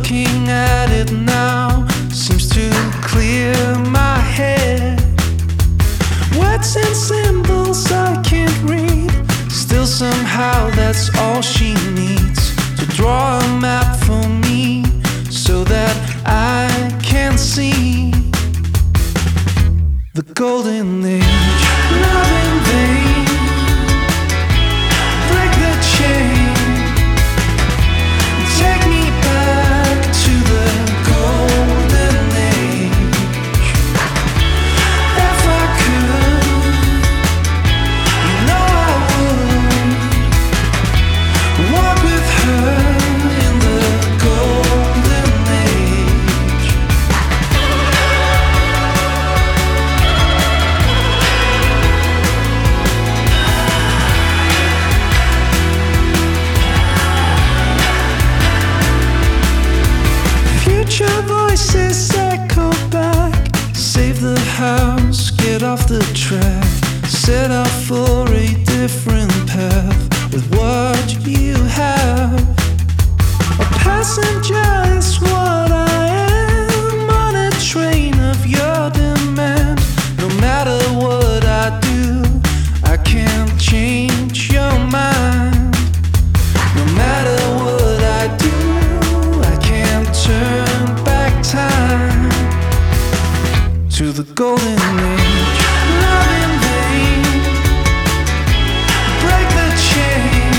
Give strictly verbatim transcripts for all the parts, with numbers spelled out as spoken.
Looking at it now seems to clear my head. Words and symbols I can't read, still somehow that's all she needs to draw a map for me so that I can see the golden age. Love in vain, break the chain, take me back to the golden age. If I could, you know I would walk with her in the golden age. Future voices echo back, save the house, get off the track, set out for a different path with what you have. A passenger is what I am on a train of your demand. No matter what I do, I can't change your mind. No matter what I do, I can't turn back time to the golden age. Love in vain, break the chain,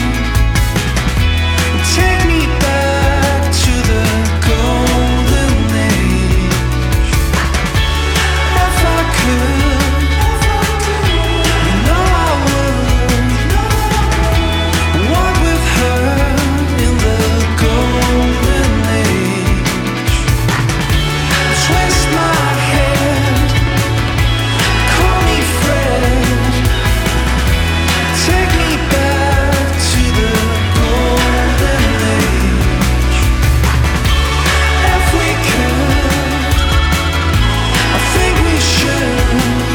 take me back to the golden age. If I could, you know I would walk with her in the golden age. Twist my head, call me Fred, take me back to the golden age. If we could, I think we should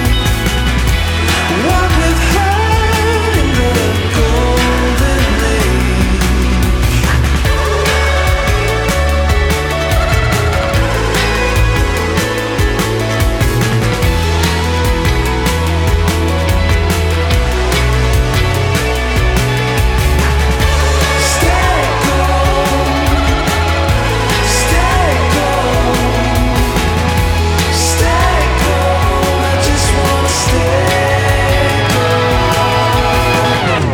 walk with her in the golden age. Stay gold, stay gold, stay gold. I just wanna stay gold.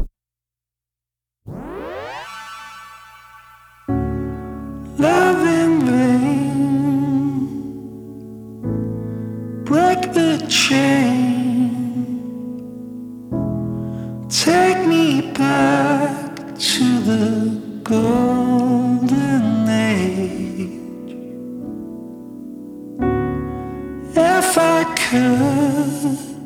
Love in vain, break the chain, take me back to the golden age. If I could,